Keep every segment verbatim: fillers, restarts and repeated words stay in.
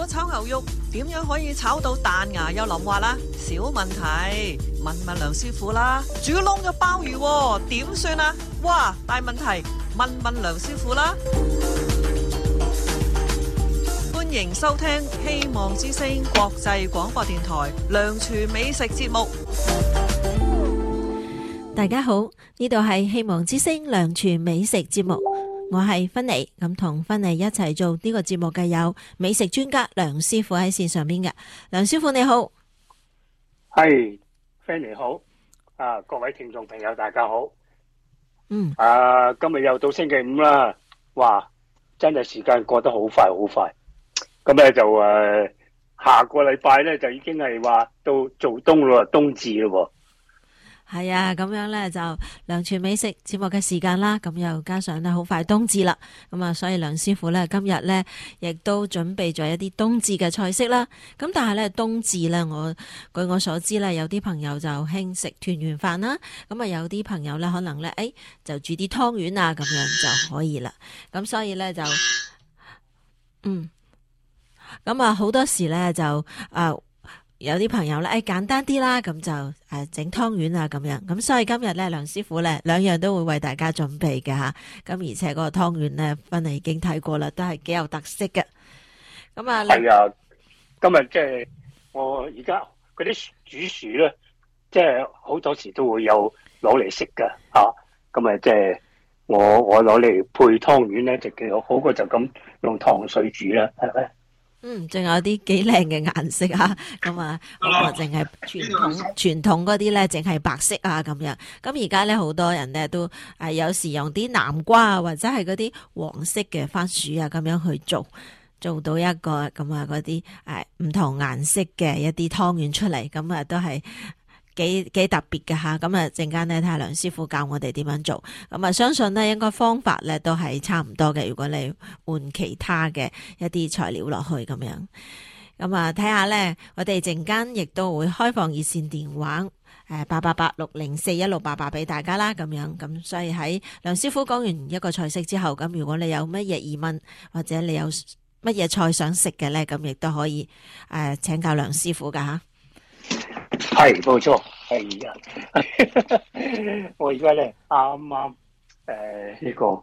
果炒牛肉點樣可以炒到彈牙又腍滑啦？小問題，問問梁師傅啦。煮燶咗鮑魚點算啊？哇，大問題，問問梁師傅啦。歡迎收聽希望之聲國際廣播電台梁廚美食節目。 大家好，呢度係希望之聲梁廚美食節目，我係芬妮，咁同芬妮一齊做呢個節目嘅有美食專家梁師傅喺線上邊嘅。梁師傅你好。 係芬妮好，啊各位聽眾朋友大家好。 嗯， 啊今日又到星期五啦，哇真係時間過得好快好快。咁咧就誒、呃、下個禮拜咧就已經係話到做冬咯，冬至咯。 係啊，咁樣咧就梁廚美食節目嘅時間啦，咁又加上咧好快冬至啦，咁啊所以梁師傅咧今日咧亦都準備咗一啲冬至嘅菜式啦。咁但係咧冬至咧，我據我所知咧，有啲朋友就興食團圓飯啦，咁啊有啲朋友咧可能咧誒就煮啲湯圓啊，咁樣就可以啦。咁所以咧就嗯。咁啊，好多時咧就誒、呃、有啲朋友咧，誒、哎、簡單啲啦，咁就誒整湯圓啊咁樣。咁所以今日咧，梁師傅咧兩樣都會為大家準備嘅吓。咁而且嗰個湯圓咧，芬妮已經睇過啦，都係幾有特色嘅。咁啊， 係啊，今日即係我而家嗰啲煮薯咧，即係好多時都會有攞嚟食噶吓。咁啊，即係我我攞嚟配湯圓咧，就幾好，好過就咁用糖水煮啦，係咪？ 嗯，仲有啲幾靚嘅顏色啊，咁啊，嗰個淨係傳統傳統嗰啲咧，淨係白色啊咁樣。咁而家咧好多人咧都誒有時用啲南瓜啊，或者係嗰啲黃色嘅番薯啊咁樣去做，做到一個咁啊嗰啲誒唔同顏色嘅一啲湯圓出嚟，咁啊都係幾幾特別嘅吓。咁啊陣間咧睇下梁師傅教我哋點樣做，咁啊相信咧應該方法咧都係差唔多嘅。如果你換其他嘅一啲材料落去咁樣，咁啊睇下咧，我哋陣間亦都會開放熱線電話誒八八八六零四一六八八俾大家啦，咁樣。咁所以喺梁師傅講完一個菜式之後，咁如果你有乜嘢疑問或者你有乜嘢菜想食嘅咧，咁亦都可以誒請教梁師傅噶吓。 係冇錯，係啊！我而家咧啱啱誒呢個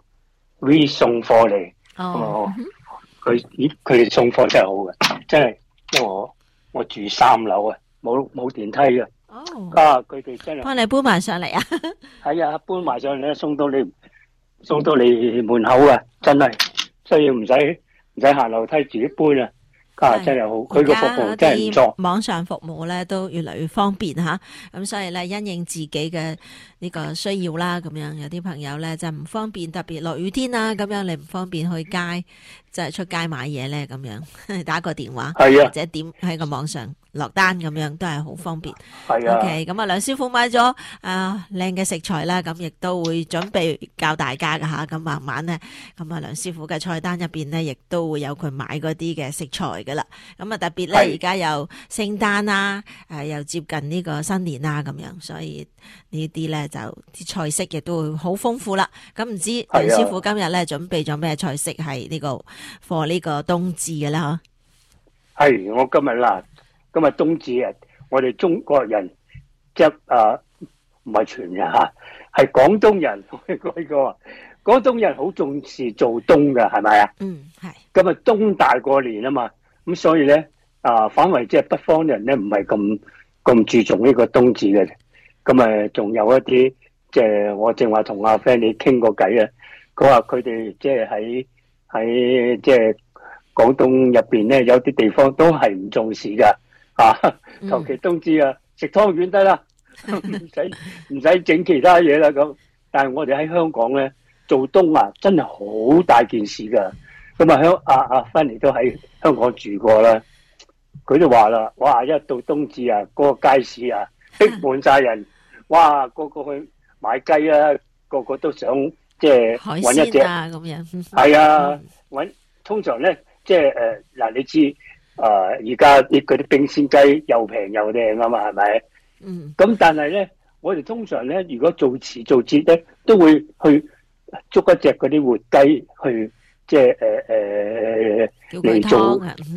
V 送貨嚟， 哦， 佢咦佢哋送貨真係好嘅，真係，因為我我住三樓啊，冇冇電梯嘅， 哦， 啊佢哋真係幫你搬埋上嚟啊！ 係啊，搬埋上嚟咧，送到你送到你門口啊，真係，所以唔使唔使行樓梯自己搬啊！啊，真係好，佢個服務真係唔錯。 網上服務咧都越嚟越方便吓，咁所以咧因應自己嘅呢個需要啦，咁樣有啲朋友咧就唔方便，特別落雨天啊，咁樣你唔方便去街，即係出街買嘢咧，咁樣打個電話， 係啊， 或者點喺個網上落單咁樣都係好方便。 係啊。 OK，咁啊梁師傅買咗啊靚嘅食材啦，咁亦都會準備教大家噶吓，咁慢慢咧，咁啊梁師傅嘅菜單入邊咧，亦都會有佢買嗰啲嘅食材噶啦。咁啊特別咧而家又聖誕啊，誒又接近呢個新年啊，咁樣，所以呢啲咧就啲菜式亦都會好豐富啦。咁唔知梁師傅今日咧準備咗咩菜式係呢個for呢個冬至嘅啦？ 嗬，係我今日啦。今日冬至啊，我哋中國人即係啊，唔係全人吓，係廣東人。我講呢個，廣東人好重視做冬㗎，係咪啊？ 嗯，係。 今日冬大過年啊嘛，咁所以咧啊，反為即係北方人咧唔係咁咁注重呢個冬至嘅。咁啊，仲有一啲即係我正話同阿 friend 你傾過偈啊，佢話佢哋即係喺喺即係廣東入邊咧，有啲地方都係唔重視㗎。啊，求其冬至啊，食湯圓得啦，唔使唔使整其他嘢啦咁。但係我哋喺香港咧做冬啊，真係好大件事噶。咁啊，香阿阿芬妮都喺香港住過啦，佢就話啦，哇！一到冬至啊，嗰個街市啊，逼滿晒人，哇！個個去買雞啊，個個都想即係揾一隻啊咁樣。係啊，揾通常咧即係誒嗱，你知。啊！而家啲嗰啲冰鮮雞又平又靚啊嘛，係咪？ 嗯。咁但係咧，我哋通常咧，如果做遲做節咧，都會去捉一隻嗰啲活雞去，即係誒誒嚟做。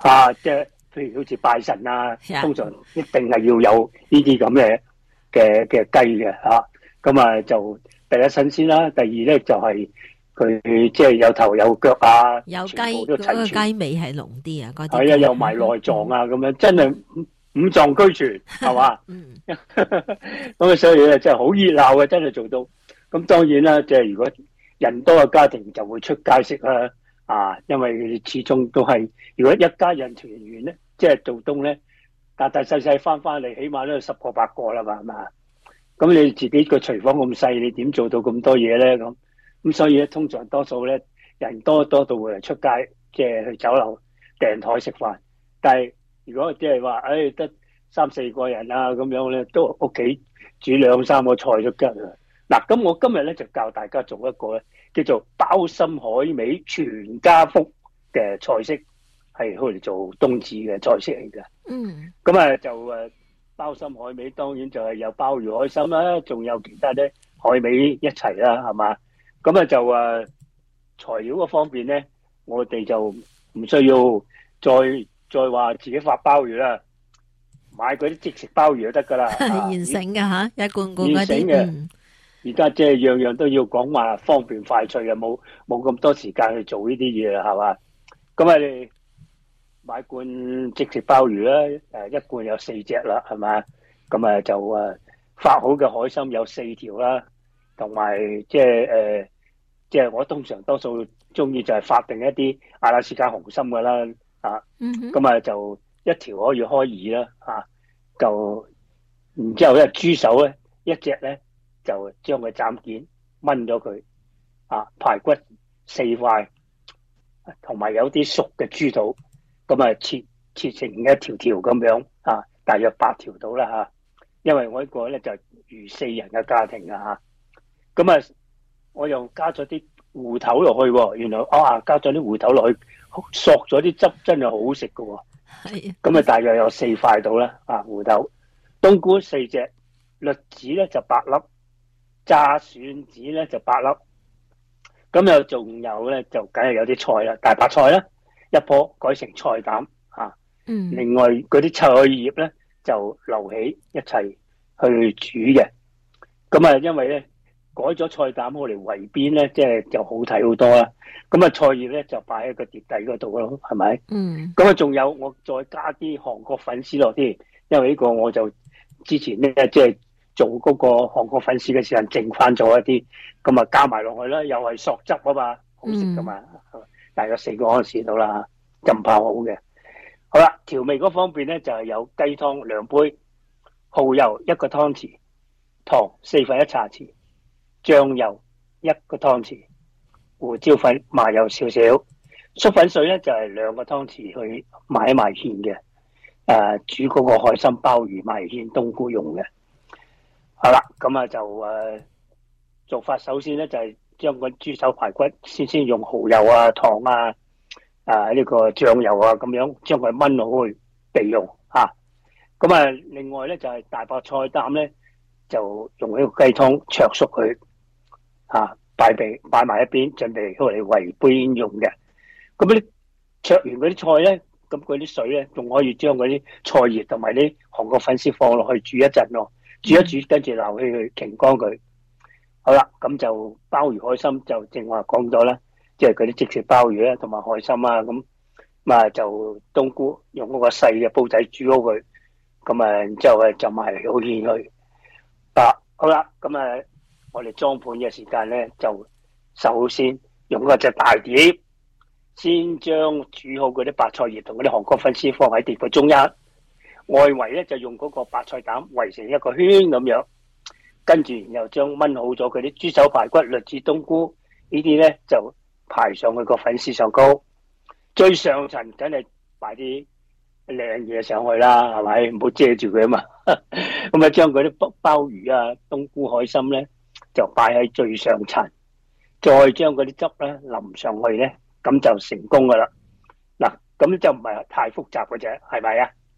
啊，即係譬如好似拜神啊， Yeah. 通常一定係要有呢啲咁嘅嘅嘅雞嘅嚇。咁啊就第一新鮮啦，第二咧就係佢即係有頭有腳啊， 有雞全部都嗰個齊全。 雞尾係濃啲啊，嗰啲係啊， 雞有埋內臟啊，咁樣真係五五臟俱全，係嘛？ 嗯咁啊，所以咧真係好熱鬧嘅，真係做到。咁當然啦，即係如果人多嘅家庭就會出街食啦，啊，因為始終都係如果一家人團圓咧，即係做冬咧，大大細細翻翻嚟，起碼都有十個八個啦嘛，係嘛？咁你自己個廚房咁細，你點做到咁多嘢咧？咁咁所以咧，通常多數咧人多多到會嚟出街，即係去酒樓訂台食飯。但係如果即係話，誒得三四個人啊咁樣咧，都屋企煮兩三個菜都得啦。嗱，咁我今日咧就教大家做一個咧叫做鮑參海味全家福嘅菜式，係攞嚟做冬至嘅菜式嚟嘅。 嗯咁啊就誒鮑參海味當然就係有鮑魚海參啦，仲有其他啲海味一齊啦，係嘛？咁啊就誒材料嗰方面咧，我哋就唔需要再再話自己發鮑魚啦，買嗰啲即食鮑魚就得噶啦。啊現成嘅吓，一罐罐嗰現成啲。 嘅嗯而家即係樣樣都要講話方便快脆啊，冇冇咁多時間去做呢啲嘢啦，係嘛？咁啊，你買罐即食鮑魚啦，誒一罐有四隻啦，係嘛？咁啊就誒發好嘅海參有四條啦，同埋即係誒即係我通常多數中意就係發定一啲阿拉斯加紅參噶啦，啊， 嗯哼咁啊就一條可以開二啦，啊，就然之後咧豬手咧一隻咧。就將佢斬件炆咗佢，啊排骨四塊，同埋有啲熟嘅豬肚，咁啊切切成一條條咁樣，啊大約八條到啦嚇。因為我呢個咧就如四人嘅家庭啊嚇，咁啊我又加咗啲芋頭落去喎，原來啊加咗啲芋頭落去，索咗啲汁真係好好食㗎喎。 係咁啊大約有四塊到啦，啊芋頭，冬菇四隻，栗子咧就八粒。炸蒜子咧就八粒，咁又仲有咧就梗係有啲菜啦，大白菜啦一棵改成菜膽啊， 嗯另外嗰啲菜葉咧就留起一齊去煮嘅，咁啊因為咧改咗菜膽我嚟圍邊咧，即係就好睇好多啦，咁啊菜葉咧就擺喺個碟底嗰度咯，係咪？ 嗯咁啊仲有我再加啲韓國粉絲落啲，因為呢個我就之前咧即係。做嗰個韓國粉絲嘅時候，剩翻咗一啲，咁啊加埋落去啦，又係索汁啊嘛，好食噶嘛，嗯、大約四個安士到啦，浸泡好嘅。好啦，調味嗰方面咧就係、是、有雞湯兩杯，蠔油一個湯匙，糖四分一茶匙，醬油一個湯匙，胡椒粉麻油少少，粟粉水咧就係、是、兩個湯匙去埋一埋芡嘅，誒、呃、煮嗰個海參鮑魚埋芡冬菇用嘅。好啦，咁啊就誒、呃、做法，首先咧就係、是、將個豬手排骨先先用蠔油啊、糖啊、啊呢、這個醬油啊咁樣將佢炆好去備用嚇。咁啊，另外咧就係、是、大白菜膽咧就用呢個雞湯灼熟佢嚇，擺備擺埋一邊，準備攞嚟圍邊用嘅。咁啲灼完嗰啲菜咧，咁嗰啲水咧仲可以將嗰啲菜葉同埋啲韓國粉絲放落去煮一陣咯。煮一煮，跟住撈起佢，擎乾佢。好啦，咁就鮑魚海參就正話講咗啦，即係嗰啲即食鮑魚啦，同埋海參啊，咁咁啊就冬菇用嗰個細嘅煲仔煮好佢，咁啊然之後啊就埋好芡佢。啊，好啦，咁啊我哋裝盤嘅時間咧，就首先用嗰隻大碟，先將煮好嗰啲白菜葉同嗰啲韓國粉絲放喺碟嘅中央。外圍咧就用嗰個白菜膽圍成一個圈咁樣，跟住然後將炆好咗佢啲豬手排骨、栗子、冬菇呢啲咧就排上去個粉絲上高，最上層梗係擺啲靚嘢上去啦，係咪？唔好遮住佢啊嘛。咁啊將嗰啲鮑鮑魚啊、冬菇、海參咧就擺喺最上層，再將嗰啲汁咧淋上去咧，咁就成功噶啦。嗱，咁就唔係太複雜嘅啫，係咪啊？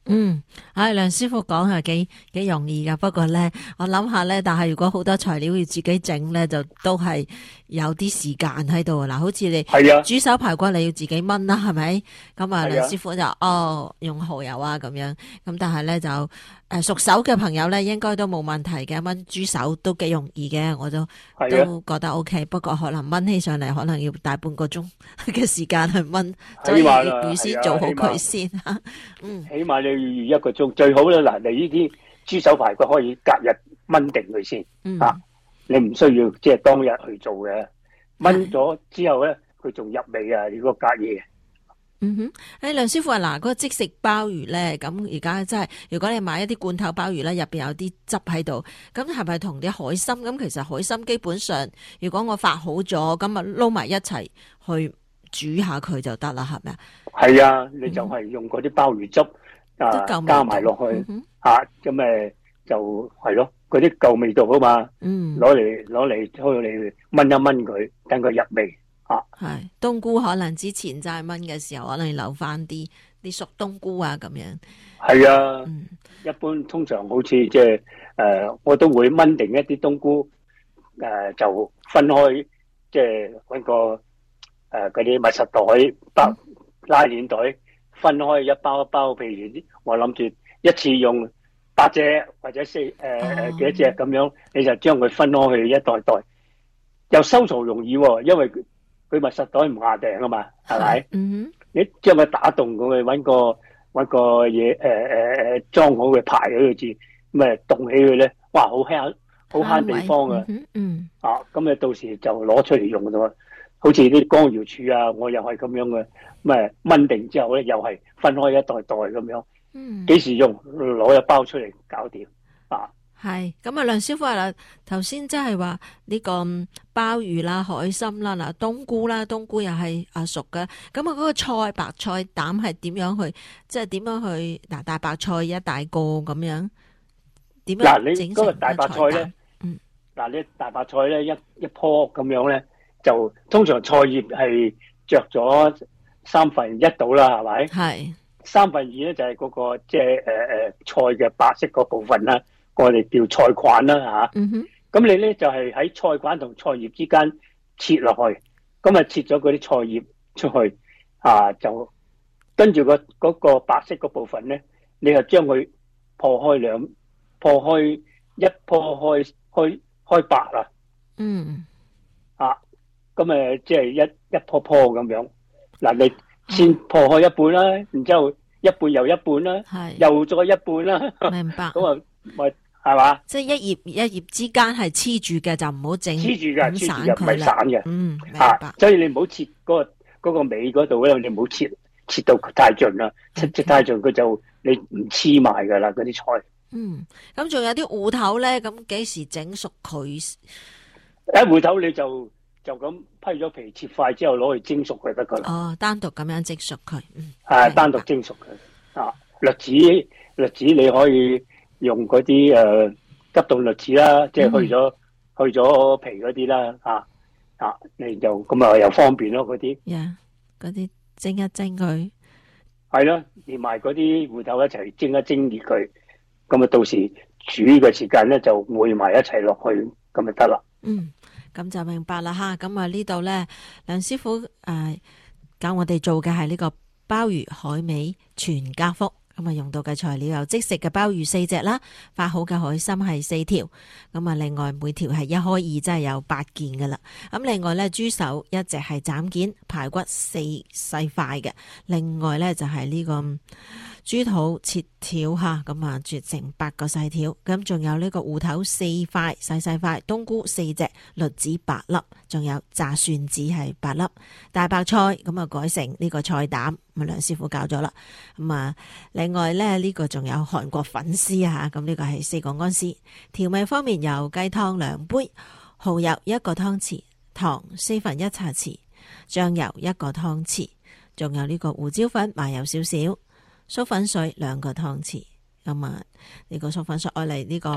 嗯，唉，梁師傅講係幾幾容易噶，不過咧，我諗下咧，但係如果好多材料要自己整咧，就都係有啲時間喺度。嗱，好似你係啊， 煮手排骨你要自己炆啦，係咪？咁啊， 係啊梁師傅就哦用蠔油啊咁樣，咁但係咧就誒、呃、熟手嘅朋友咧，應該都冇問題嘅，炆豬手都幾容易嘅，我都係啊， 都覺得 O K。不過可能炆起上嚟，可能要大半個鐘嘅時間去炆， 起所以碼啦預先係啊做好起碼佢先。嗯。 起碼你要預一個鐘，最好咧嗱，你呢啲豬手排骨可以隔日炆定佢先， 嗯啊，你唔需要即係當日去做嘅，炆咗之後咧，佢仲入味啊！你嗰個隔夜。 嗯哼，誒梁師傅啊，嗱，嗰個即食鮑魚咧，咁而家真係，如果你買一啲罐頭鮑魚咧，入邊有啲汁喺度，咁係咪同啲海參？咁其實海參基本上，如果我發好咗，咁啊撈埋一齊去煮下佢就得啦，係咪啊？ 係啊，你就係用嗰啲鮑魚汁啊都夠味道加埋落去嗯哼嚇，咁誒就係咯，嗰啲夠味道啊嘛， 嗯， 攞嚟攞嚟攞嚟炆一炆佢，等佢入味。 係冬菇可能之前齋炆嘅時候，可能要留翻啲啲熟冬菇啊咁樣。 係啊， 嗯一般通常好似即係誒，我都會炆定一啲冬菇，誒、呃、就分開，即係揾個誒嗰啲密實袋、包拉鏈袋，分開一包一包。譬如啲我諗住一次用八隻或者四誒誒幾多隻咁樣，你就將佢分開去一袋袋，又收藏容易喎，因為佢密實袋唔下訂啊嘛，係咪？ 嗯你將佢打洞咁去揾個揾個嘢誒誒誒裝好嘅排喺度住，咁誒凍起佢咧，哇！好慳好慳地方啊！ 嗯嗯啊，咁你到時就攞出嚟用噶嘛。好似啲光瑤柱啊，我又係咁樣嘅，咁誒炆定之後咧，又係分開一袋袋咁樣。 嗯， 幾時用攞一包出嚟搞掂啊？ 係咁啊，梁師傅啊，頭先即係話呢個鮑魚啦、海參啦、嗱冬菇啦，冬菇又係啊熟嘅。咁啊，嗰個菜白菜膽係點樣去？即係點樣去？嗱，大白菜一大個咁樣，點樣嗱，你整嗰個大成個白菜咧， 嗯， 嗱，你大白菜咧一一樖咁樣咧，就通常菜葉係着咗三分一到啦，係咪？ 係三分二咧就係嗰、個即係誒誒菜嘅白色嗰部分啦，我哋叫菜冠啦嚇。 嗯哼， 咁你咧就係喺菜冠同菜葉之間切落去，咁啊切咗嗰啲菜葉出去啊，就跟住個嗰個白色嗰部分咧，你就將佢破開兩破開一破開開開白啦， 嗯啊，咁誒即係一一破破咁樣。嗱，你先破開一半啦，然之後一半又一半啦， 係又再一半啦， 明白。 咁啊咪係嘛？ 即係一葉一葉之間係黐住嘅，就唔好整黐住嘅， 咁散黐住嘅，唔係佢啦。 散嘅。 嗯，明啊白，。 所以你唔好切嗰、個嗰、個尾嗰度咧，你唔好切切到太盡啦，切 OK 切太盡佢就你唔黐埋噶啦嗰啲菜。 嗯，咁仲有啲芋頭咧，咁幾時整熟佢？ 一回頭你就就咁批咗皮，切塊之後攞去蒸熟佢得噶啦。 哦，單獨咁樣蒸熟佢。嗯， 啊， 明白單獨蒸熟佢。啊，栗子栗子你可以用嗰啲誒急凍栗子啦，即係去咗、 嗯、 去咗皮嗰啲啦。啊啊，你就咁啊又方便咯嗰啲。 呀，嗰啲蒸一蒸佢。 係咯，連埋嗰啲芋頭一齊蒸一蒸熱佢，咁啊到時煮嘅時間咧就燴埋一齊落去，咁就得啦。 嗯，咁就明白啦吓。咁啊呢度咧，梁師傅誒、呃、教我哋做嘅係呢個鮑魚海味全家福。咁啊，用到嘅材料有即食嘅鮑魚四隻啦，發好嘅海參係四條，咁啊，另外每條係一開二，即係有八件噶啦。咁另外咧，豬手一隻係斬件，排骨四細塊嘅，另外咧就係呢個豬肚切條吓，咁啊切成八個細條，咁仲有呢個芋頭四塊細細塊，冬菇四隻，栗子八粒，仲有炸蒜子係八粒，大白菜咁啊改成呢個菜膽，咁啊梁師傅教咗啦，咁啊。另外咧，呢、這個仲有韓國粉絲啊，咁、這、呢個係四個安絲。調味方面有雞湯兩杯，蠔油一個湯匙，糖四分一茶匙，醬油一個湯匙，仲有呢個胡椒粉麻油少少，粟粉水兩個湯匙。咁啊，呢個粟粉水愛嚟呢個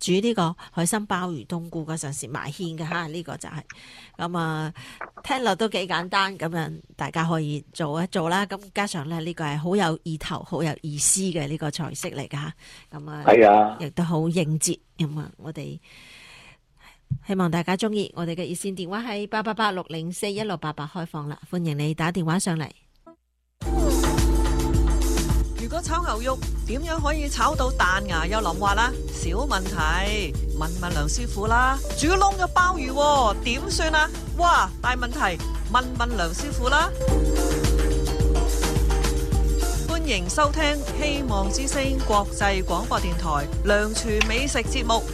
煮呢個海參鮑魚冬菇嗰陣時埋芡嘅嚇，呢、這個就係咁啊，聽落都幾簡單，咁樣大家可以做一做啦。咁加上咧，呢、這個係好有意頭、好有意思嘅呢個菜式嚟㗎嚇。咁啊， 係啊， 亦都好應節咁啊，我哋。希望大家中意，我哋嘅熱線電話係八八八六零四一六八八開放啦，歡迎你打電話上嚟。 如果炒牛肉點樣可以炒到彈牙又腍滑啦？小問題，問問梁師傅啦。煮燶咗鮑魚點算啊？哇，大問題，問問梁師傅啦。歡迎收聽希望之聲國際廣播電台梁廚美食節目。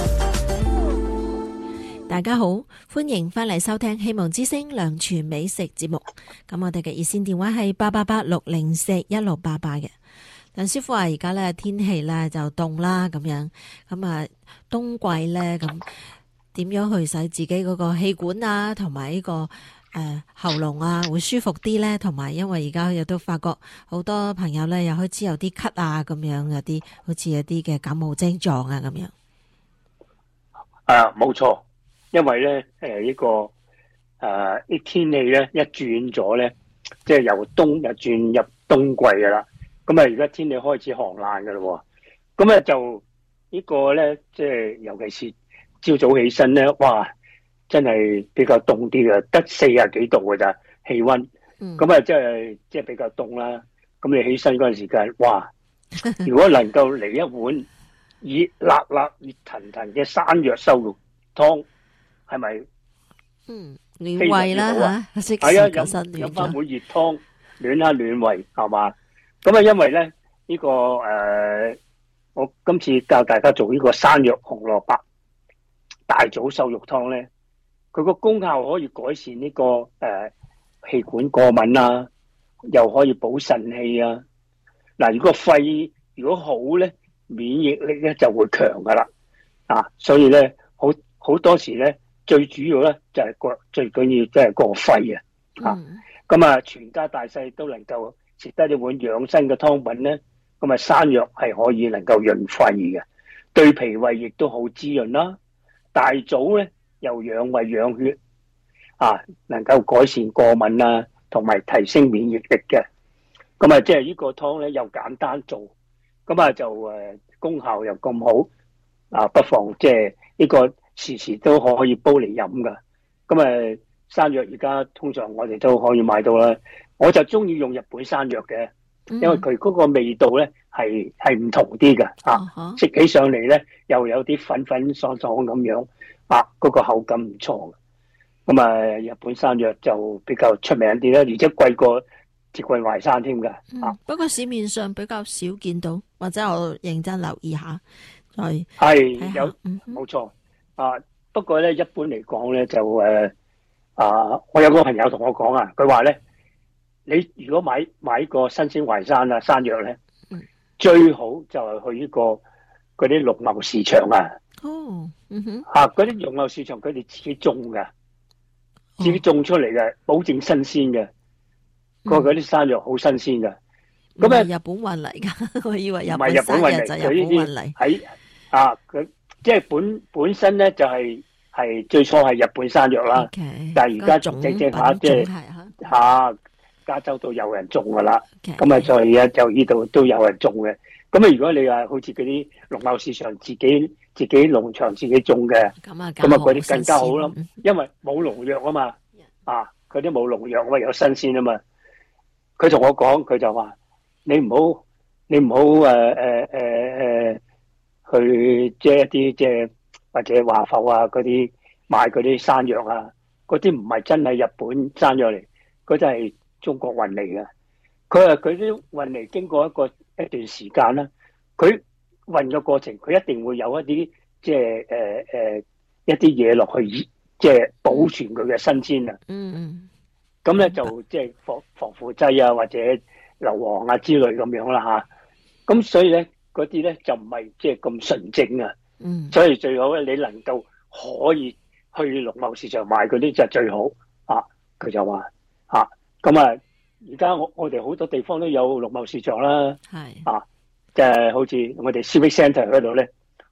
大家好，歡迎翻嚟收聽希望之聲梁廚美食節目。咁我哋嘅熱線電話係八八八六零四一六八八嘅。梁師傅話而家咧天氣咧就凍啦，咁樣咁啊冬季咧咁點樣去使自己嗰個氣管啊，同埋呢個誒、呃、喉嚨啊會舒服啲咧？同埋因為而家亦都發覺好多朋友咧又開始有啲咳啊，咁樣有啲好似有啲嘅感冒症狀啊，咁樣。 啊，冇錯。因為咧，誒呢個誒啲天氣咧一轉咗咧，即係由冬又轉入冬季噶啦。咁啊，而家天氣開始寒冷噶啦。咁咧就呢個咧，即係尤其是朝早起身咧，哇，真係比較凍啲嘅，得四十幾度嘅咋氣溫。咁啊、嗯，即係即係比較凍啦。咁你起身嗰陣時間，哇！如果能夠嚟一碗熱辣辣、熱騰騰嘅山藥瘦肉湯。係咪？ 嗯，暖胃啦吓，即係啊， 時個身暖咗。 飲翻碗熱湯，暖下暖胃，係嘛？咁啊，因為咧呢、這個誒、呃，我今次教大家做呢個山藥紅蘿蔔大棗瘦肉湯咧，佢個功效可以改善呢、這個誒氣、呃、管過敏啊，又可以補腎氣啊。嗱，如果肺如果好咧，免疫力咧就會強噶啦。啊，所以咧好好多時咧。最主要咧就係個最緊要即係個肺啊！啊，咁啊，全家大細都能夠食得呢碗養生嘅湯品咧，咁啊，山藥係可以能夠潤肺嘅，對脾胃亦都好滋潤啦。大棗咧又養胃養血，啊，能夠改善過敏啊，同埋提升免疫力嘅。咁啊，即係呢個湯咧又簡單做，咁啊就誒功效又咁好，啊，不妨即係呢個。時時都可以煲嚟飲噶，咁啊山藥而家通常我哋都可以買到啦。我就中意用日本山藥嘅，因為佢嗰個味道咧係係唔同啲噶，啊食起上嚟咧又有啲粉粉爽爽咁樣，啊嗰個口感唔錯。咁啊日本山藥就比較出名啲啦，而且貴過浙桂淮山添噶。啊不過市面上比較少見到，或者我認真留意下再係有冇錯。啊，不過咧，一般嚟講咧，就誒啊，我有個朋友同我講啊，佢話咧，你如果買買個新鮮淮山啊山藥咧，嗯、最好就係去呢、這個嗰啲農貿市場啊。哦，嗯哼，啊，嗰啲農貿市場佢哋自己種噶，自己種出嚟嘅，哦、保證新鮮嘅。個嗰啲山藥好新鮮噶。咁啊、嗯， 日本運嚟噶，我以為日本山藥就日本運嚟。喺啊，佢。即係本本身咧就係、是、係最初係日本山藥啦，okay, 但係而家整整下即係嚇加州都有人種噶啦，咁啊再啊就呢度都有人種嘅。咁啊如果你話好似嗰啲農貿市場自己自己農場自己種嘅，咁啊咁啊嗰啲更加好啦，因為冇農藥啊嘛，啊嗰啲冇農藥，我有新鮮啊嘛。佢同我講，佢就話你唔好你唔好誒誒誒誒。去即係一啲即係或者華埠啊嗰啲買嗰啲山藥啊，嗰啲唔係真係日本山藥嚟，嗰啲係中國運嚟嘅。佢話佢啲運嚟經過一個一段時間啦，佢運嘅過程佢一定會有一啲即係誒誒一啲嘢落去，即係保存佢嘅新鮮啊。嗯嗯。咁咧就即係防防腐劑啊或者硫磺啊之類咁樣啦吓。咁所以咧。嗰啲咧就唔係即係咁純正啊，嗯，所以最好咧你能夠可以去農貿市場買嗰啲就最好啊。佢就話啊，咁啊，而家我我哋好多地方都有農貿市場啦，係啊，即係好似我哋 Civic Centre 嗰度咧，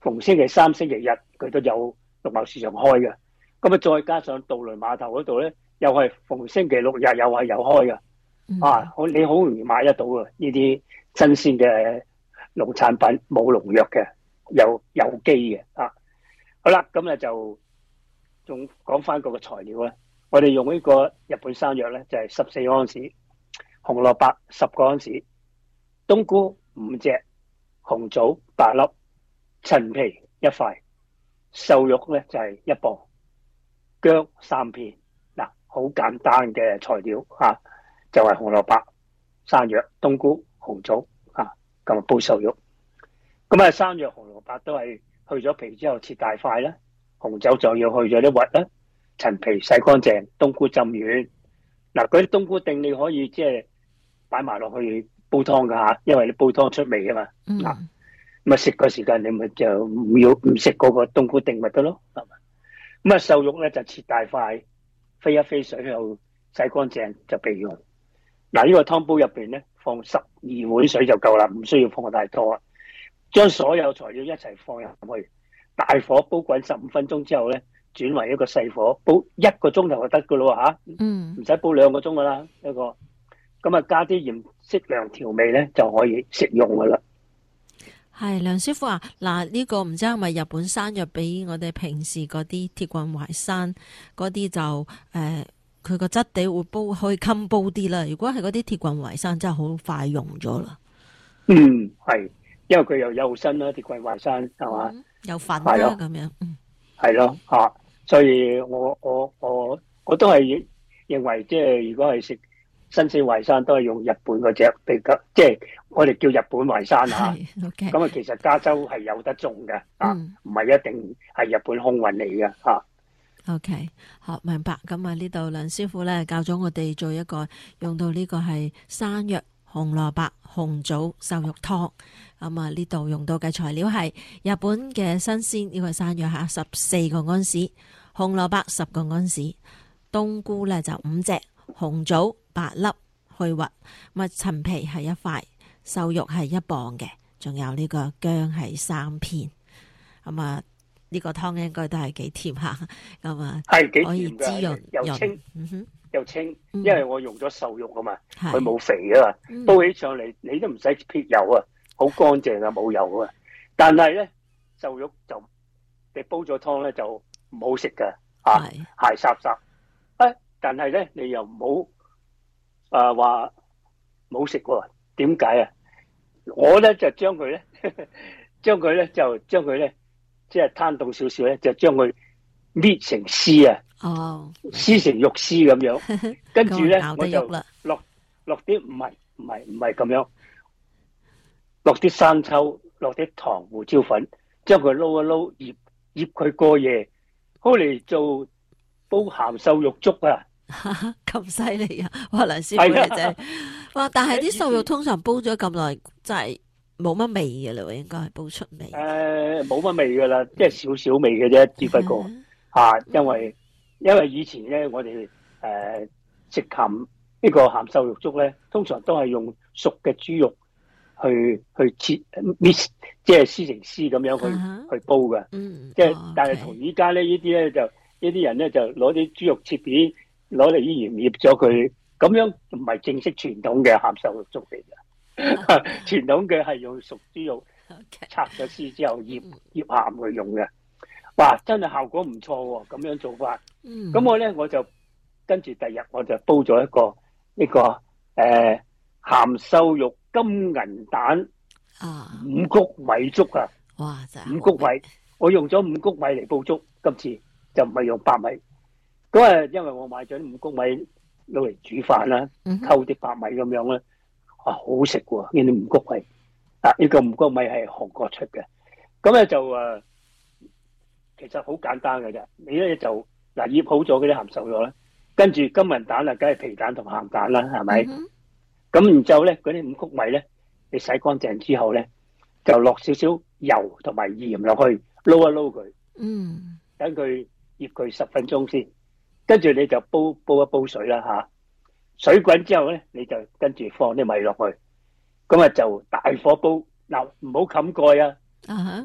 逢星期三、星期日佢都有農貿市場開嘅。咁啊，再加上渡輪碼頭嗰度咧，又係逢星期六日又係有開嘅。 嗯、 啊，好你好容易買得到啊！呢啲新鮮嘅農產品，冇農藥嘅，有有機嘅啊。好啦，咁咧就仲講翻嗰個材料咧。我哋用呢個日本山藥咧，就係十四安士，紅蘿蔔十個安士，冬菇五隻，紅棗八粒，陳皮一塊，瘦肉咧就係一磅，薑三片。嗱，好簡單嘅材料啊！就係紅蘿蔔、山藥、冬菇、紅棗啊，咁啊煲瘦肉。咁啊，山藥、紅蘿蔔都係去咗皮之後切大塊啦，紅棗就要去咗啲核啦，陳皮洗乾淨，冬菇浸軟。嗱，嗰啲冬菇丁你可以即係擺埋落去煲湯噶吓，因為你煲湯出味啊嘛。嗱、嗯，咁啊食個時間你咪就唔要唔食嗰個冬菇丁咪得咯，係嘛。咁啊，瘦肉咧就切大塊，飛一飛水又洗乾淨就備用。嗱，呢個湯煲入邊咧放十二碗水就夠啦，唔需要放太多啊。將所有材料一齊放入去，大火煲滾十五分鐘之後咧，轉為一個細火煲一個鐘頭就得噶咯吓，嗯，唔使煲兩個鐘噶啦一個。咁啊，加啲鹽適量調味咧就可以食用噶啦。 係梁師傅啊，嗱、這、呢個唔知係咪日本山藥比我哋平時嗰啲鐵棍淮山嗰啲就誒。呃佢個質地會煲可以襟煲啲啦。如果係嗰啲鐵棍淮山真係好快溶咗啦。 嗯，係，因為佢又幼身啦，鐵棍淮山係嘛， 有粉啦咁樣。嗯， 係咯吓，所以我我我我都係認為，即係如果係食新鮮淮山，都係用日本嗰隻比較，即係我哋叫日本淮山吓。 OK。 咁啊，其實加州係有得種嘅啊，唔係一定係日本空運嚟嘅吓。 OK， 好明白。咁啊，呢度梁師傅咧教咗我哋做一個用到呢個係山藥、紅蘿蔔、紅棗瘦肉湯。咁啊，呢度用到嘅材料係日本嘅新鮮呢個山藥吓，十四個安士，紅蘿蔔十個安士，冬菇咧就五隻，紅棗八粒去核，咁啊陳皮係一塊，瘦肉係一磅嘅，仲有呢個薑係三片。咁啊。呢、這個湯應該都係幾甜下，咁啊， 係幾可以滋潤又清， 嗯哼， 又清， 嗯、 因為我用咗瘦肉啊嘛，佢冇肥啊嘛，嗯、煲起上嚟你都唔使撇油啊，好乾淨啊，冇油啊。但係咧瘦肉就你煲咗湯咧就唔好食噶，啊，鞋霎霎。啊，但係咧你又唔好啊話冇食喎？點解啊？我咧就將佢咧，將佢咧就將佢咧。即係攤凍少少咧，就將佢搣成絲啊，哦，絲成肉絲咁樣，跟住咧我就落落啲唔係唔係唔係咁樣，落啲生抽，落啲糖、胡椒粉，將佢撈一撈，醃醃佢過夜，好嚟做煲鹹瘦肉粥啊！ 咁犀利啊！哇，梁師傅你真係，哇！但係啲瘦肉通常煲咗咁耐，真係。冇乜味嘅啦，應該係煲出味。誒、 呃，冇乜味噶啦，即係少少味嘅啫，只不過吓、啊，因為因為以前咧，我哋誒、呃、食鹹呢個鹹瘦肉粥咧，通常都係用熟嘅豬肉去去切搣，即係撕成絲咁樣去、uh-huh. 去煲嘅。嗯，即係、oh, okay. 但係同依家咧呢啲咧就呢啲人咧就攞啲豬肉切片，攞嚟依然醃咗佢，咁樣唔係正式傳統嘅鹹瘦肉粥嚟嘅。傳統嘅係用熟豬肉拆咗絲之後醃醃鹹去用嘅，哇，真係效果唔錯喎！咁樣做法，咁、嗯、我咧我就跟住第日我就煲咗一個呢、這個誒、呃、鹹瘦肉金銀蛋啊五穀米粥啊！哇，真係五穀米，我用咗五穀米嚟煲粥，今次就唔係用白米。咁啊，因為我買咗五穀米攞嚟煮飯啦，溝啲白米咁樣啦。啊，好食喎！呢啲五穀米啊，呢、這個五穀米係韓國出嘅，咁咧就誒、啊，其實好簡單嘅啫。你咧就嗱醃好咗嗰啲鹹瘦肉咧，跟住金銀蛋啊，梗係皮蛋同鹹蛋啦，係咪？咁、mm-hmm. 然之後咧，嗰啲五穀米咧，你洗乾淨之後咧，就落少少油同埋鹽落去撈一撈佢，嗯，等佢醃佢十分鐘先，跟住你就煲煲一煲水啦吓。水滾之後咧，你就跟住放啲米落去，咁啊就大火煲，嗱唔好冚蓋啊，uh-huh.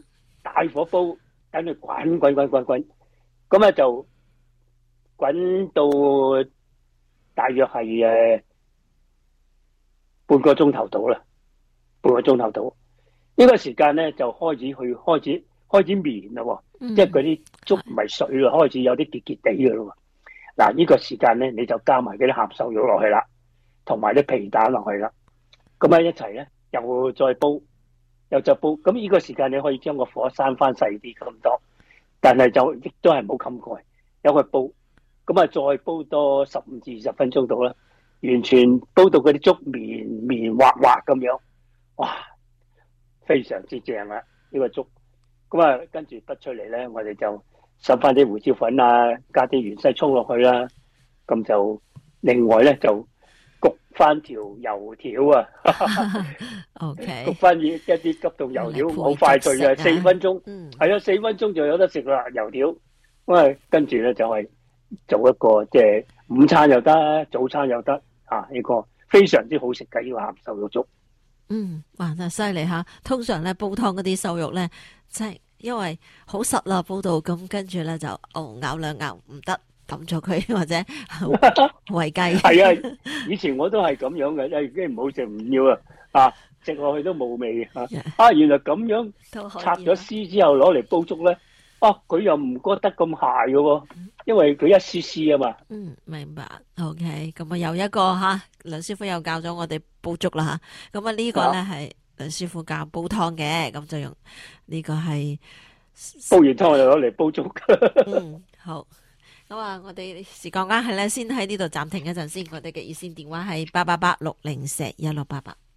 大火煲，等佢滾滾滾滾滾，咁啊就滾到大約係誒半個鐘頭到啦，半個鐘頭到。呢個時間咧就開始去開始開始綿啦喎， 嗯即係嗰啲粥唔係水啦，開始有啲結結地嘅咯喎。嗱，呢個時間咧你就加埋嗰啲鹹瘦肉落去啦，同埋啲皮蛋落去啦，咁啊一齊咧又再煲，又再煲。咁呢個時間你可以將個火閂翻細啲咁多，但係就亦都係冇冚蓋，有佢煲。咁啊再煲多十五至二十分鐘到啦，完全煲到嗰啲粥綿綿滑滑咁樣，哇！非常之正啦呢個粥。咁啊跟住畢出嚟咧，我哋就滲翻啲胡椒粉啊，加啲芫茜葱落去啦。咁就另外咧就焗翻條油條啊 ，OK， 焗翻一啲急凍油條，好快脆嘅，四分鐘， 嗯， 係啊，四分鐘就有得食啦油條。咁啊跟住咧就係做一個即係午餐又得，早餐又得啊！呢個非常之好食嘅呢個鹹瘦肉粥。 嗯，哇，真係犀利吓！通常咧煲湯嗰啲瘦肉咧，即係因為好實啦，煲到咁，跟住咧就哦咬兩咬唔得，抌咗佢或者餵雞。 係啊，以前我都係咁樣嘅，已經唔好食唔要啊，啊食落去都冇味啊！啊，原來咁樣拆咗絲之後攞嚟煲粥咧，啊佢又唔覺得咁鹹嘅喎，因為佢一絲絲啊嘛。 嗯，明白。OK，咁啊又一個吓，梁師傅又教咗我哋煲粥啦吓。咁啊呢個咧係梁師傅教煲湯嘅，咁就用呢個係煲完湯我就攞嚟煲粥。 嗯，好。咁啊，我哋時間關係咧，先喺呢度暫停一陣先。我哋嘅熱線電話係八八八六零四一六八八。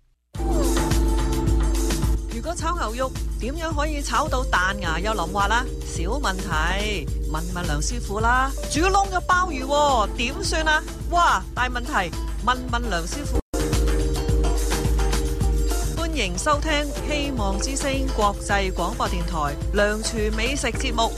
如果炒牛肉點樣可以炒到彈牙又腍滑啦？小問題，問問梁師傅啦。煮燶咗鮑魚點算啊？哇，大問題，問問梁師傅。歡迎收聽希望之聲國際廣播電台梁廚美食節目。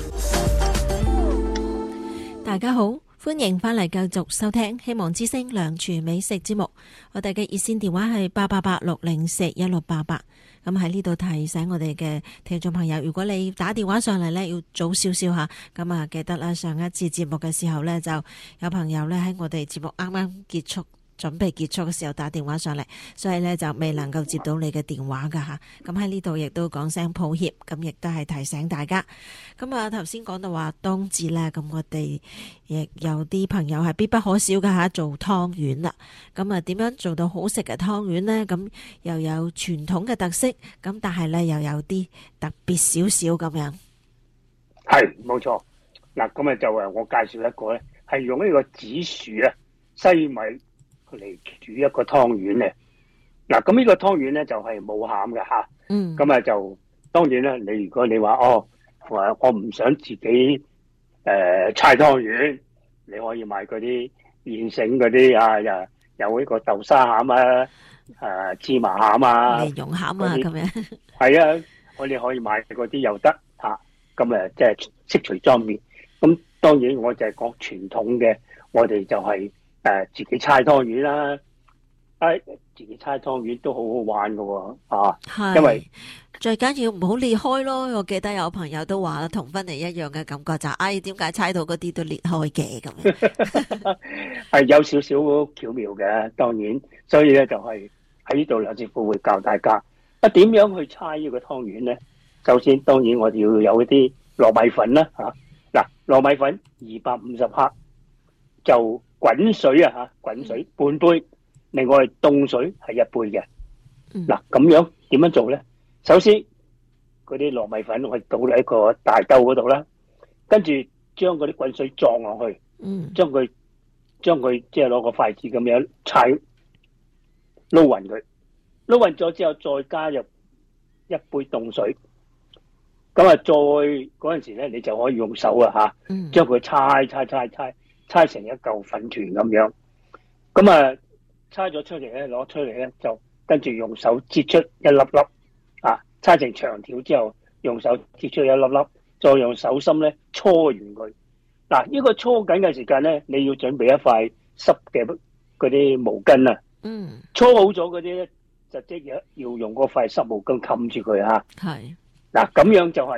大家好，歡迎翻嚟繼續收聽希望之聲梁廚美食節目。我哋嘅熱線電話係八八八六零四一六八八。咁喺呢度提醒我哋嘅聽眾朋友，如果你打電話上嚟呢，要早少少吓。咁啊，記得啦，上一次節目嘅時候呢，就有朋友呢喺我哋節目啱啱結束，準備結束嘅時候打電話上嚟，所以咧就未能夠接到你嘅電話噶吓。咁喺呢度亦都講聲抱歉，咁亦都係提醒大家。咁啊，頭先講到話冬至咧，咁我哋亦有啲朋友係必不可少噶吓，做湯圓啦。咁啊，點樣做到好食嘅湯圓呢？咁又有傳統嘅特色，咁但係咧又有啲特別少少咁樣。 係冇錯。嗱，咁啊就誒，我介紹一個咧，係用呢個紫薯啊、西米嚟煮一個湯圓咧。嗱，咁呢個湯圓咧就係冇餡嘅吓。 嗯。 咁啊就當然啦，你如果你話哦，我我唔想自己誒搓湯圓，你可以買嗰啲現成嗰啲啊，又有呢個豆沙餡啊、誒芝麻餡啊、 蓮蓉餡啊咁樣。 係啊，我哋可以買嗰啲又得吓。咁誒即係悉隨裝便。咁當然我就係講傳統嘅，我哋就係、是、誒、呃、自己搓湯圓啦。誒，自己搓湯圓都好好玩噶喎，啊， 係， 因為最緊要唔好裂開咯。我記得有朋友都話啦，同芬妮一樣嘅感覺就係，哎，點解搓到嗰啲都裂開嘅咁樣？ 係有少少巧妙嘅，當然，所以咧就係喺呢度梁師傅會教大家啊，點樣去搓呢個湯圓咧？首先，當然我哋要有一啲糯米粉啦，吓、啊、嗱，糯米粉二百五十克，就滾水啊吓，滾水半杯。另外凍水係一杯嘅。嗱，咁樣點樣做咧？首先嗰啲糯米粉我哋倒喺一個大兜嗰度啦，跟住將嗰啲滾水撞落去，將佢將佢即係攞個筷子咁樣踩撈勻佢，撈勻咗之後再加入一杯凍水，咁啊再嗰陣時咧你就可以用手啊吓，將佢搓搓搓搓搓成一嚿粉團咁樣，咁啊。搓咗出嚟咧，攞出嚟咧就跟住用手擠出一粒粒，啊，搓成長條之後，用手擠出一粒粒，再用手心咧搓完佢。嗱、啊，呢、這個搓緊嘅時間咧，你要準備一塊濕嘅嗰啲毛巾啊。嗯。搓好咗嗰啲咧，就即係要用嗰塊濕毛巾冚住佢吓。係。嗱，咁樣就係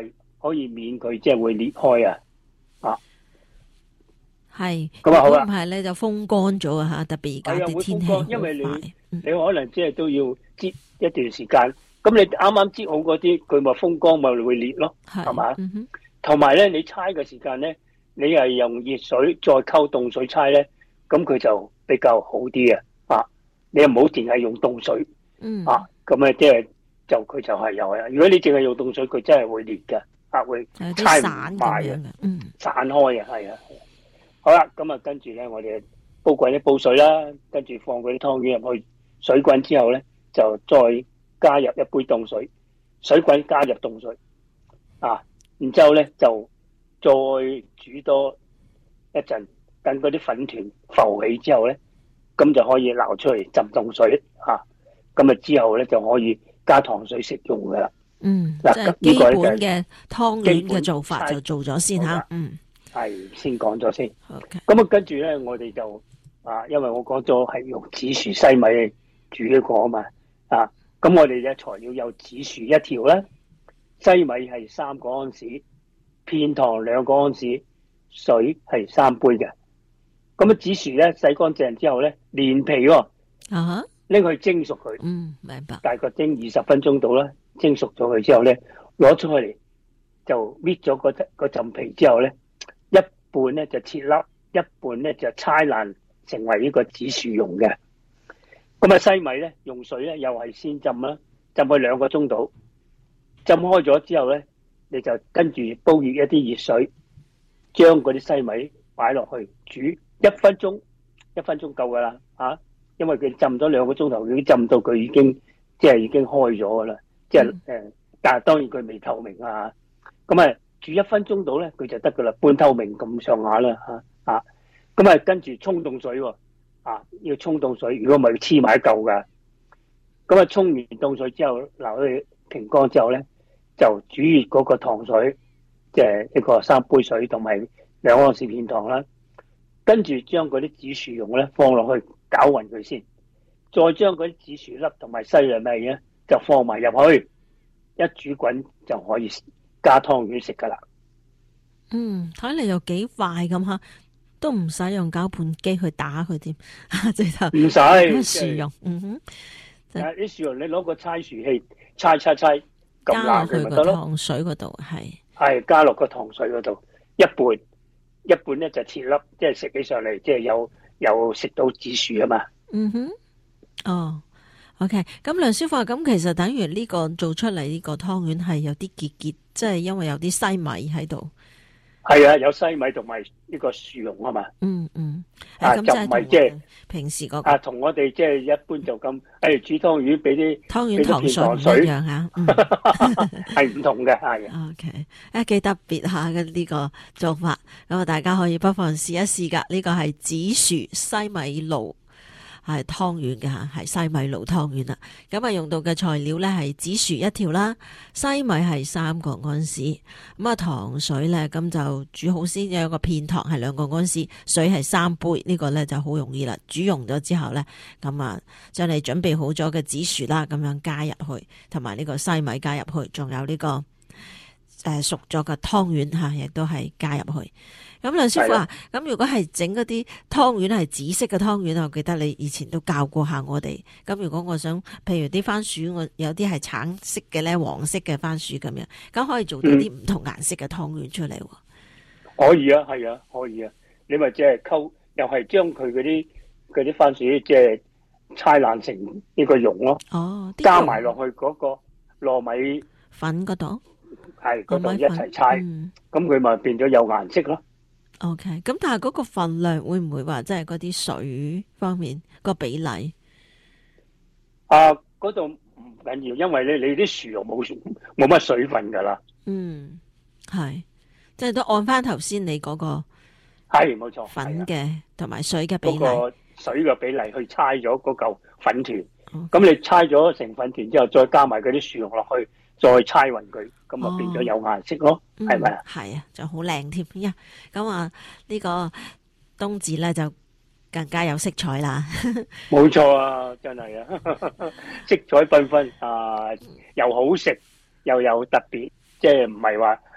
可以免佢即係會裂開啊。啊， 係。 咁啊好啦， 唔係咧就風乾咗啊嚇，特別而家啲天氣好快。 因為你、 嗯、 你可能即係都要擠一段時間。咁你啱啱擠好嗰啲，佢咪風乾咪會裂咯，係嘛？同埋咧，你搓嘅時間咧，你係用熱水再溝凍水搓咧，咁佢就比較好啲啊！啊，你又唔好淨係用凍水， 嗯、 啊，咁咧即係就佢就係有啊！如果你淨係用凍水，佢真係會裂嘅，啊會搓唔埋嘅， 嗯， 散開啊，係啊。好啦，咁啊跟住咧，我哋煲滾一煲水啦，跟住放嗰啲湯圓入去，水滾之後咧，就再加入一杯凍水，水滾加入凍水，啊，然之後咧就再煮多一陣，等嗰啲粉團浮起之後咧，咁就可以撈出嚟浸凍水，吓、啊，咁啊之後咧就可以加糖水食用噶啦。 嗯，即係基本嘅湯圓嘅做法就做咗先吓。嗯， 係先講咗先。 OK， 咁啊跟住咧，我哋就啊，因為我講咗係用紫薯西米煮呢個啊嘛，啊。咁我哋嘅材料有紫薯一條啦，西米係三個安士，片糖兩個安士，水係三杯嘅。咁啊紫薯咧洗乾淨之後咧，連皮喎， 啊拎去蒸熟佢。 嗯，明白。 大概蒸二十分鐘到啦，蒸熟咗佢之後咧，攞出去嚟就搣咗嗰嗰陣皮之後咧，一半咧就切粒，一半咧就搓爛成為呢個紫薯蓉嘅。咁啊西米咧用水咧又係先浸啦，浸佢兩個鐘度，浸開咗之後咧，你就跟住煲熱一啲熱水，將嗰啲西米擺落去煮一分鐘，一分鐘夠噶啦嚇，因為佢浸咗兩個鐘頭，已經浸到佢已經即係已經開咗噶啦，即係誒，但係當然佢未透明啊，咁啊煮一分鐘到咧佢就得噶啦，半透明咁上下啦嚇嚇，咁啊跟住沖凍水喎。啊！要沖凍水，如果唔係黐埋一嚿噶。咁啊，沖完凍水之後，留去平乾之後咧，就煮熱嗰個糖水，即係一個三杯水同埋兩安士片糖啦。跟住將嗰啲紫薯蓉咧放落去攪勻佢先，再將嗰啲紫薯粒同埋西洋米咧就放埋入去，一煮滾就可以加湯圓食噶啦。 嗯，睇嚟又幾快咁吓。都唔使用攪拌機去打佢添，直頭唔使薯蓉，嗯哼， 啲薯蓉你攞個搓薯器搓搓搓， 加落去個糖水嗰度，係係加落個糖水嗰度，一半一半咧就切粒，即係食起上嚟，即係有有食到紫薯啊嘛。 嗯哼，哦 ，OK， 咁梁師傅話咁，其實等於呢個做出嚟呢個湯圓係有啲結結，即係因為有啲西米喺度。 係啊，有西米同埋呢個薯蓉啊嘛。 嗯嗯， 啊就唔係即係平時嗰個啊，同我哋即係一般就咁，誒煮湯圓俾啲湯圓糖水唔一樣吓， 係唔同嘅係。 OK，誒幾特別下嘅呢個做法，咁啊大家可以不妨試一試噶。呢個係紫薯西米露。係湯圓嘅吓，係西米露湯圓啦。咁啊，用到嘅材料咧係紫薯一條啦，西米係三個安士。咁啊，糖水咧咁就煮好先，有個片糖係兩個安士，水係三杯。呢、這個咧就好容易啦。煮溶咗之後咧，咁啊將你準備好咗嘅紫薯啦，咁樣加入去，同埋呢個西米加入去，仲有呢、這個誒、呃、熟咗嘅湯圓吓，亦都係加入去。咁梁師傅啊，咁如果係整嗰啲湯圓係紫色嘅湯圓，我記得你以前都教過下我哋。咁如果我想，譬如啲番薯，我有啲係橙色嘅咧，黃色嘅番薯咁樣，咁可以做到啲唔同顏色嘅湯圓出嚟。 可以啊，係啊，可以啊。你咪即係溝，又係將佢嗰啲嗰啲番薯即係搓爛成呢個蓉咯。 哦， 加埋落去嗰個糯米粉嗰度， 係嗰度一齊搓，咁佢咪變咗有顏色咯。 OK，咁但係嗰個份量會唔會話即係嗰啲水方面個比例？ 啊，嗰度唔緊要，因為咧你啲薯蓉冇冇乜水分噶啦。 嗯，係，即係都按翻頭先你嗰個係冇錯粉嘅同埋水嘅比例， 嗰個水嘅比例去搓咗嗰嚿粉團。咁、 okay. 你搓咗成粉團之後，再加埋嗰啲薯蓉落去，再搓勻佢，咁啊變咗有顏色咯，係咪啊？ 係啊，就好靚添呀！咁啊，呢個冬至咧就更加有色彩啦。 冇錯啊，真係啊，色彩繽紛啊，又好食又有特別，即係唔係話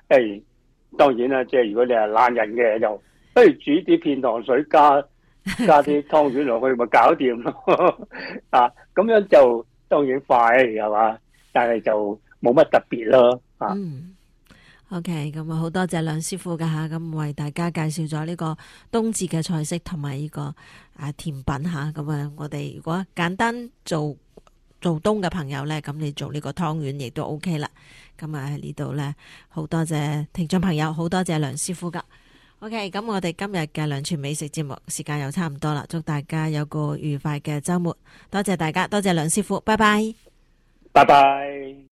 誒，當然啦，即係如果你係懶人嘅，就不如煮啲片糖水加加啲湯圓落去，咪搞掂咯。啊，咁樣就當然快係嘛，但係就冇乜特別咯。啊。 嗯，OK，咁啊好多謝梁師傅噶吓，咁為大家介紹咗呢個冬至嘅菜式同埋呢個啊甜品吓，咁啊我哋如果簡單做做冬嘅朋友咧，咁你做呢個湯圓亦都 OK 啦。咁啊喺呢度咧，好多謝聽眾朋友，好多謝梁師傅噶。OK，咁我哋今日嘅梁廚美食節目時間又差唔多啦，祝大家有個愉快嘅周末，多謝大家，多謝梁師傅，拜拜， 拜拜。